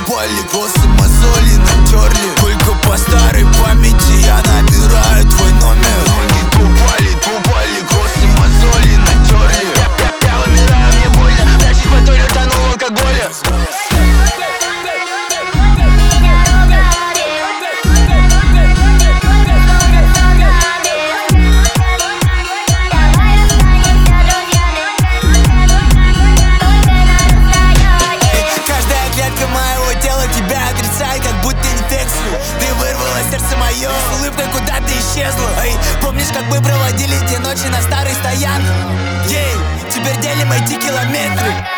упали, косы мозоли натерли. Только по старой памяти я набираю твой номер. Ноги тупали, косы мозоли натерли. Я умираю, мне больно, дальше по той утонул в алкоголе. Тебя отрицает, как будто инфекцию. Ты вырвала сердце мое, с улыбкой куда ты исчезла. Эй, помнишь, как мы проводили те ночи на старой стоянке? Ей, теперь делим эти километры.